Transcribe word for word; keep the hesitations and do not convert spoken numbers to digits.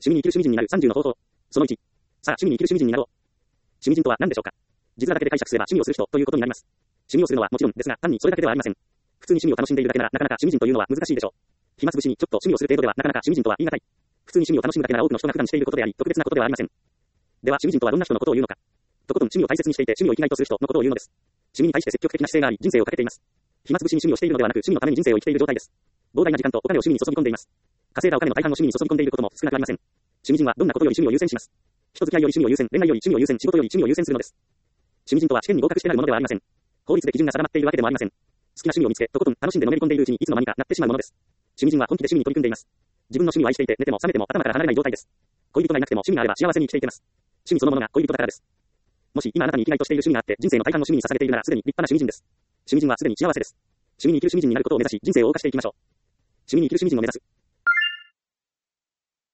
趣味に生きる趣味人になるさんじゅうの方法。そのいち。さあ、趣味に生きる趣味人になろう。趣味人とは何でしょうか。字面だけで解釈すれば趣味をする人ということになります。趣味をするのはもちろんですが、単にそれだけではありません。普通に趣味を楽しんでいるだけなら、なかなか趣味人というのは難しいでしょう。暇つぶしにちょっと趣味をする程度ではなかなか趣味人とは言い難い。普通に趣味を楽しむだけなら多くの人が普段していることであり、特別なことではありません。では趣味人とはどんな人のことを言うのか。とことん趣味を大切にしていて趣味を生きがいとする人のことを言うのです。趣味に対して積極的な姿勢があり、人生をかけています。暇つぶしに趣味をしているのではなく、趣味のために人生を生きている状態です。膨大な時間とお金を趣味に注ぎ込んでいます。稼いだお金の大半を趣味に注ぎ込んでいることも少なくありません。趣味人はどんなことより趣味を優先します。人付き合いより趣味を優先、恋愛より趣味を優先、仕事より趣味を優先するのです。趣味人とは試験に合格してなるものではありません。法律で基準が定まっているわけでもありません。好きな趣味を見つけ、とことん楽しんでのめり込んでいるうちにいつの間にかなってしまうものです。趣味人は本気で趣味に取り組んでいます。自分の趣味を愛していて、寝ても覚めても頭から離れない状態です。恋人がいなくても趣味があれば幸せに生きていけます。趣味そのものが恋人だからです。もし今あなたに生きがいとしている趣味があって、人生の大半の趣味に捧げているならすでに立派な趣味人です。趣味人はすでに幸せです。趣味に生きる趣味人になることを目指し、人生を謳歌していきましょう。趣味に生きる趣味人を目指す。